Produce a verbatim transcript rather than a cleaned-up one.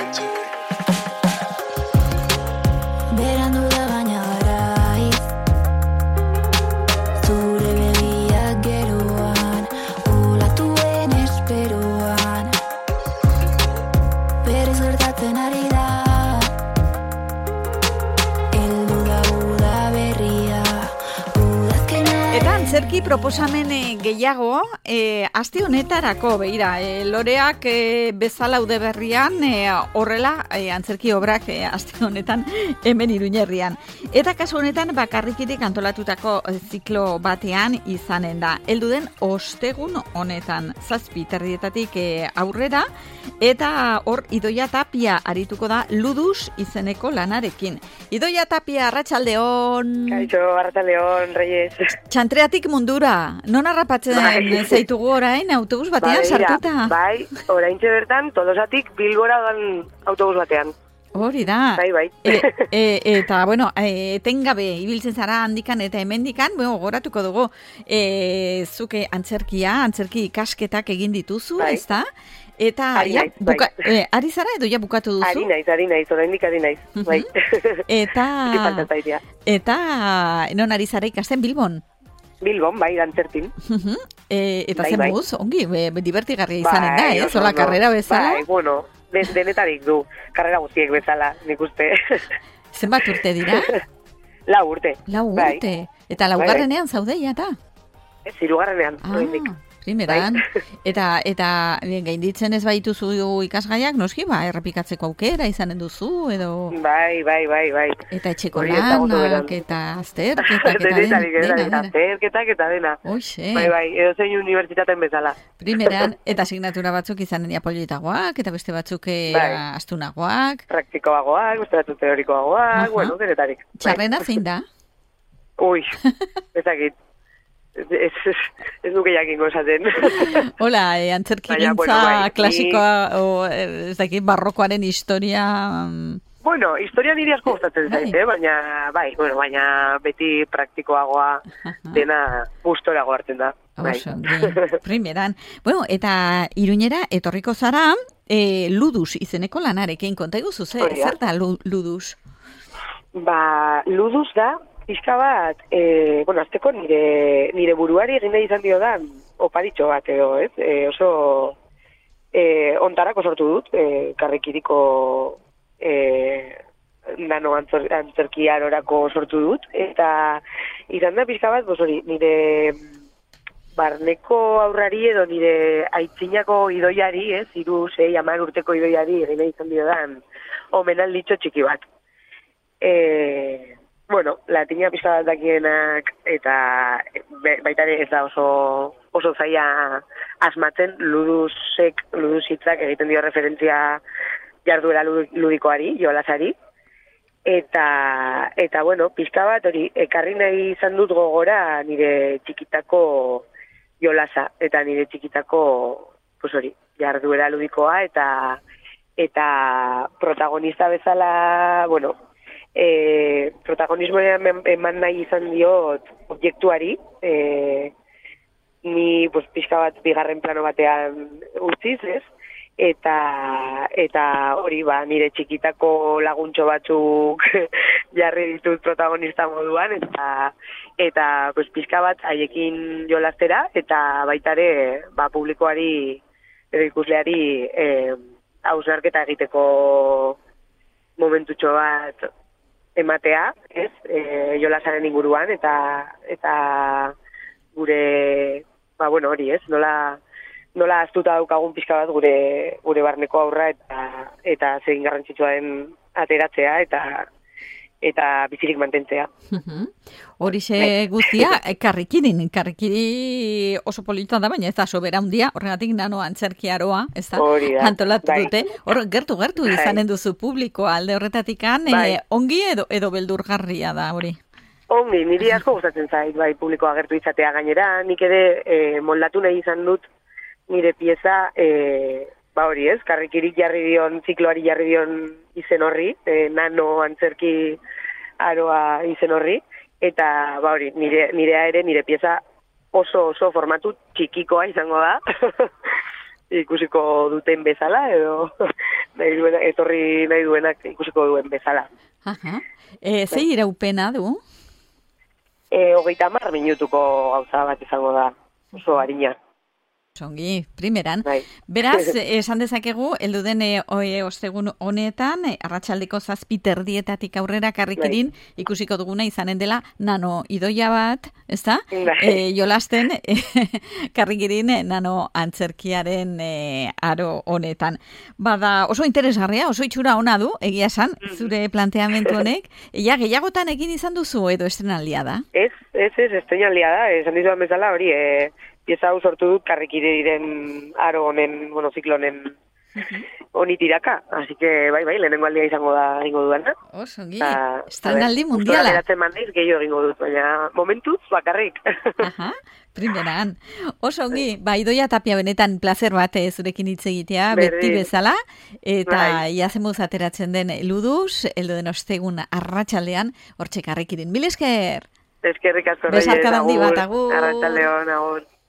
Berandu da baina garaiz, zure begiak geroan, olatuen esperoan, berriz gertatzen ari da, heldu da uda berria, udazkena. Eta antzerki proposamen eh, gehiago, eh, aste honetarako, begira, eh, loreak eh, bezala ude berrian, eh, horrela eh, antzerki obrak eh, aste honetan hemen Iruñerrian. Eta kasu honetan bakarrikirik antolatutako eh, ziklo batean izanen da. Heldu den ostegun honetan, zazpi terdietatik eh, aurrera, eta hor Idoia Tapia arituko da Ludus izeneko lanarekin. Idoia Tapia, arratsaldeon. Kaixo, arratsaldeon, Reyes. Txantreatik mundura, non harrapatzen Bai. zaitugu orain autobus batean Bai, sartuta? Bai, oraintxe bertan, Tolosatik Bilbora doan autobus batean. Hori da. Bai, bai. E, e, eta, bueno, e, etengabe, ibiltzen zara handikan eta hemendikan, bueno, goratuko dugu, e, zuke antzerkia, antzerki ikasketak egin dituzu, Bai. ezta? Eta, Ari ja, naiz, bai. buka, e, ari zara edo ja bukatu duzu? Ari naiz, ari naiz, oraindik ari naiz. Mhm. Bai. Eta, Eki falta zaitea. eta, non ari zara ikasten Bilbon? Bilbon, bai, dantzertin. Mhm. E, eta Bai, zen bai. moduz, ongi, be, be, divertigarria izanen da, Bai, eh? oso Zola ondo. karrera bezala. Bai, bueno, den, denetarik du, karrera guztiek bezala, nik uste. Zenbat urte dira? Lau urte. Lau Bai. urte. Eta laugarrenean zaudeia eta? Ez, hirugarrenean, Ah, oraindik. primeran. Bai. Eta, eta eh, gainditzen ez baituzu ikasgaiak, noski, ba, errepikatzeko aukera izanen duzu, edo... Bai, bai, bai, bai. Eta etxeko Hori ez dago lanak, beran. eta azterketak, eta den- Denetarik, dena, denetarik, dena. azterketak eta dena. Hoxe, Bai, bai, edo zein unibertsitaten bezala. primeran, eta asignatura batzuk izanen ja politagoak, eta beste batzuk eh, Bai. astunagoak. Praktikoagoak, beste batzu teorikoagoak, Aha. bueno, denetarik. Bai. Txarrena zein da? Ui, ezakit. Ez, ez, ez duke jakingo esaten. Hola, eh, antzerki Baina, gintza bueno, bai, ni- klasikoa, o, eh, ez dakit, barrokoaren historia... mm, Bueno, historia niri asko gustatzen Bai. zait, eh? baina, bai, bueno, baina beti praktikoagoa dena gustorago hartzen da. Bai. Oso, ongi, primeran. Bueno, eta Iruñera etorriko zara, eh, Ludus izeneko lanarekin, konta iguzu, ze, Hori da. zer da Lu- Ludus? Ba, Ludus da, pixka bat, e, bueno, azteko nire, nire buruari egin nahi izan dio da, oparitxo bat edo, ez? E, oso e, ontarako sortu dut, e, karrikiriko e, nano antzer, antzerkiarorako sortu dut, eta izan da pixka bat, bos hori, nire barneko aurrari edo nire aitzinako idoiari, ez? Hiru, sei, hamar urteko idoiari egin nahi izan dio da, omenalditxo txiki bat. E, bueno, latina pixka bat dakienak eta be, baita ere ez da oso, oso zaila asmatzen ludusek, ludusitzak egiten dio referentzia jarduera ludikoari, jolasari. Eta, eta bueno, pixka bat hori, ekarri nahi izan dut gogora nire txikitako jolasa, eta nire txikitako, pues hori, jarduera ludikoa, eta, eta protagonista bezala, bueno, E, protagonismoa eman nahi izan diot objektuari, e, ni pues, pixka bat bigarren plano batean utziz, ez? Eta, eta hori, ba, nire txikitako laguntxo batzuk jarri ditut protagonista moduan, eta, eta pues, pixka bat haiekin jolastera, eta baitare ba, publikoari, edo ikusleari, e, hausnarketa egiteko momentutxo bat ematea, ez, e, jolasaren inguruan, eta eta gure, ba, bueno, hori, ez, nola, nola astuta daukagun pixka bat gure gure barneko aurra, eta eta zein garrantzitsua den ateratzea, eta eta bizirik mantentzea. Horixe guztia, karrikirin, karrikiri oso polita da, baina ez da sobera handia, horregatik nano antzerkiaroa, ez da, Hori da, antolatu bai. dute, hor gertu gertu Bai. izanen duzu publikoa alde horretatikan, Bai. eh, ongi edo, edo beldurgarria da hori. Ongi, niri asko gustatzen zait, bai, publikoa agertu izatea gainera, nik ere e, moldatu nahi izan dut nire pieza, e, ba hori ez, karrikirik jarri dion, zikloari jarri dion izen horri, e, nano antzerki aroa izen horri, eta ba hori, nire, nirea ere nire pieza oso oso formatu txikikoa izango da, ikusiko duten bezala, edo nahi duena, etorri nahi duenak ikusiko duen bezala. Aha. E, zei iraupena du? E, hogeita hamar minutuko gauza bat izango da, oso harina. Ongi, primeran. Bai. Beraz, esan dezakegu, heldu den e, ostegun honetan, e, arratsaldeko zazpi terdietatik aurrera karrikirin, bai. Ikusiko duguna izanen dela nano idoia bat, ezta? Bai. E, jolasten e, karrikirin e, nano antzerkiaren e, aro honetan. Bada, oso interesgarria, oso itxura ona du, egia esan, zure planteamendu honek. Ea, gehiagotan egin izan duzu edo estrenaldia da? Ez, ez, ez, estrenaldia da, esan dizuan bezala hori, e, pieza hau sortu dut karrikiriren aro honen, bueno, ziklonen honi tiraka. Así que, bai, bai, lehenengo aldia izango da egingo duena. Oso, ongi, estrenaldi mundiala. Ustora geratzen mandeiz, gehiago egingo dut, baina momentuz bakarrik. Aha, primeran. Oso, ongi, ba, Idoia Tapia benetan placer bat eh, zurekin hitz egitea, beti bezala, eta ia zemuz ateratzen den luduz, heldu den ostegun arratsaldean, hortxe karrikirin. Mil esker! Eskerrik asko. Besarka handi bat, agur. Arratsaldeon, agur.